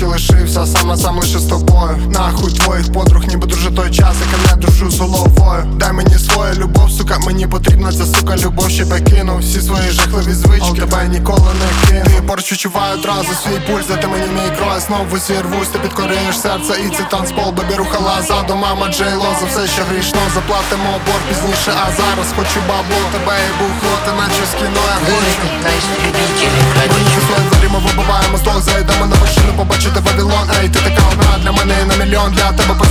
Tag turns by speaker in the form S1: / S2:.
S1: лишився сам на сам лише з тобою. Нахуй твоїх подруг, ніби дуже той час, як я не дружу з головою. Дай мені свою любов, сука, мені потрібна ця сука любов, щоб я кинув всі свої жахливі звички, тебе ніколи не кину. Ти поруч відчуваю одразу свій пульс, де ти мені мій крой, знову зірвусь, ти підкорюєш серце і це танцпол, бебі рухала ззаду, мама Джейло, за все, що грішно, заплатимо борг пізніше, а зараз хочу бабло, тебе і бухло, ти наче з кіно, я хочу. Мені свої двері ми вибиваємо з того, зайдемо на вершину, побачити Вавилон. Ей, ти така одна для мене і на мільйон, для тебе